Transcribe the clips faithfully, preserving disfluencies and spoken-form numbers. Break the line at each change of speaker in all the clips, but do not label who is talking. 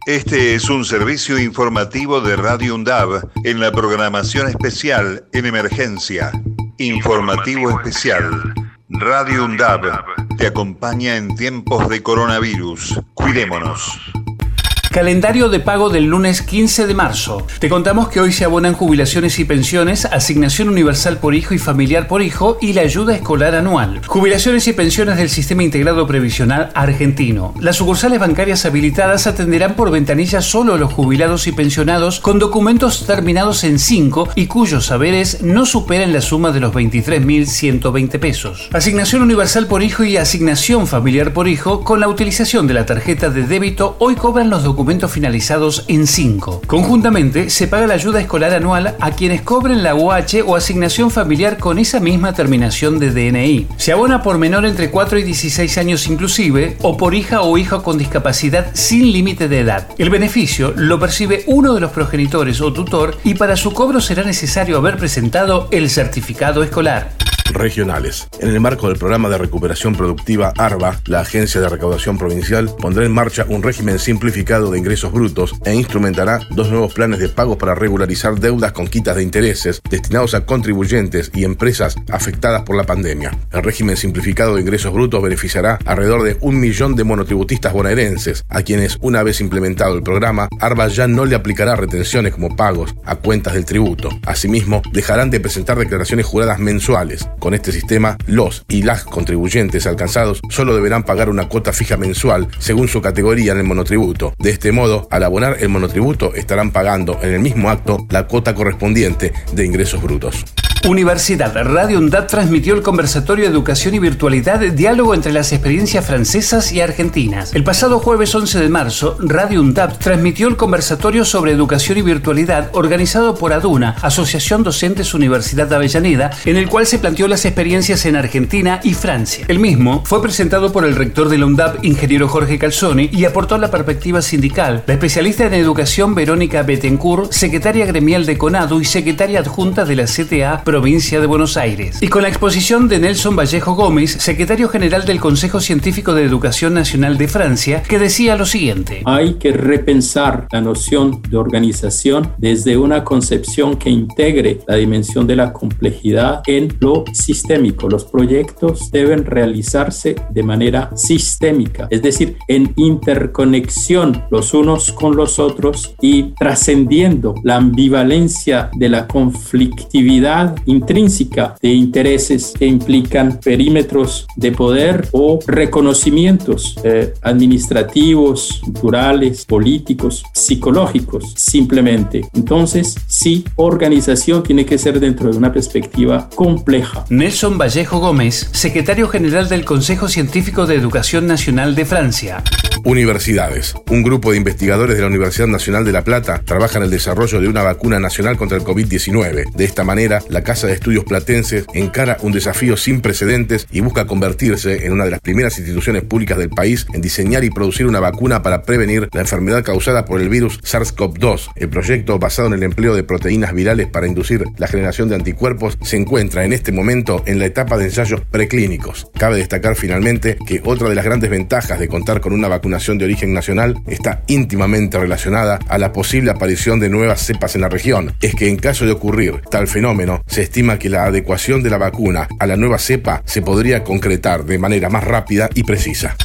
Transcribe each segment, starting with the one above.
Este es un servicio informativo de Radio UNDAB en la programación especial en emergencia. Informativo especial. Radio UNDAB te acompaña en tiempos de coronavirus. Cuidémonos.
Calendario de pago del lunes quince de marzo. Te contamos que hoy se abonan jubilaciones y pensiones, asignación universal por hijo y familiar por hijo y la ayuda escolar anual. Jubilaciones y pensiones del Sistema Integrado Previsional Argentino. Las sucursales bancarias habilitadas atenderán por ventanilla solo a los jubilados y pensionados con documentos terminados en cinco y cuyos saberes no superen la suma de los veintitrés mil ciento veinte pesos. Asignación universal por hijo y asignación familiar por hijo con la utilización de la tarjeta de débito hoy cobran los documentos finalizados en cinco. Conjuntamente, se paga la ayuda escolar anual a quienes cobren la U H o asignación familiar con esa misma terminación de D N I. Se abona por menor entre cuatro y dieciséis años inclusive, o por hija o hijo con discapacidad sin límite de edad. El beneficio lo percibe uno de los progenitores o tutor y para su cobro será necesario haber presentado el certificado escolar.
Regionales. En el marco del programa de recuperación productiva ARBA, la Agencia de Recaudación Provincial pondrá en marcha un régimen simplificado de ingresos brutos e instrumentará dos nuevos planes de pago para regularizar deudas con quitas de intereses destinados a contribuyentes y empresas afectadas por la pandemia. El régimen simplificado de ingresos brutos beneficiará alrededor de un millón de monotributistas bonaerenses, a quienes, una vez implementado el programa, ARBA ya no le aplicará retenciones como pagos a cuentas del tributo. Asimismo, dejarán de presentar declaraciones juradas mensuales. Con este sistema, los y las contribuyentes alcanzados solo deberán pagar una cuota fija mensual según su categoría en el monotributo. De este modo, al abonar el monotributo, estarán pagando en el mismo acto la cuota correspondiente de ingresos brutos.
Universidad. Radio UNDAB transmitió el conversatorio Educación y Virtualidad, diálogo entre las experiencias francesas y argentinas. El pasado jueves once de marzo, Radio UNDAB transmitió el conversatorio sobre educación y virtualidad organizado por ADUNA, Asociación Docentes Universidad de Avellaneda, en el cual se planteó las experiencias en Argentina y Francia. El mismo fue presentado por el rector de la UNDAB, ingeniero Jorge Calzoni, y aportó la perspectiva sindical. La especialista en educación Verónica Bettencourt, secretaria gremial de CONADU y secretaria adjunta de la C T A Provincia de Buenos Aires. Y con la exposición de Nelson Vallejo Gómez, secretario general del Consejo Científico de Educación Nacional de Francia, que decía lo siguiente:
hay que repensar la noción de organización desde una concepción que integre la dimensión de la complejidad en lo sistémico. Los proyectos deben realizarse de manera sistémica, es decir, en interconexión los unos con los otros y trascendiendo la ambivalencia de la conflictividad intrínseca de intereses que implican perímetros de poder o reconocimientos eh, administrativos, culturales, políticos, psicológicos, simplemente. Entonces, sí, organización tiene que ser dentro de una perspectiva compleja.
Nelson Vallejo Gómez, secretario general del Consejo Científico de Educación Nacional de Francia.
Universidades. Un grupo de investigadores de la Universidad Nacional de La Plata trabaja en el desarrollo de una vacuna nacional contra el covid diecinueve. De esta manera, la Casa de Estudios Platense encara un desafío sin precedentes y busca convertirse en una de las primeras instituciones públicas del país en diseñar y producir una vacuna para prevenir la enfermedad causada por el virus SARS-CoV dos. El proyecto, basado en el empleo de proteínas virales para inducir la generación de anticuerpos, se encuentra en este momento en la etapa de ensayos preclínicos. Cabe destacar finalmente que otra de las grandes ventajas de contar con una vacunación de origen nacional está íntimamente relacionada a la posible aparición de nuevas cepas en la región. Es que en caso de ocurrir tal fenómeno, se estima que la adecuación de la vacuna a la nueva cepa se podría concretar de manera más rápida y precisa.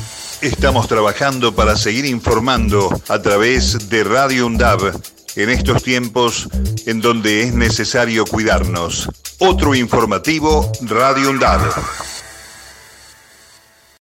Estamos trabajando para seguir informando a través de Radio UNDAB en estos tiempos en donde es necesario cuidarnos. Otro informativo, Radio UNDAB.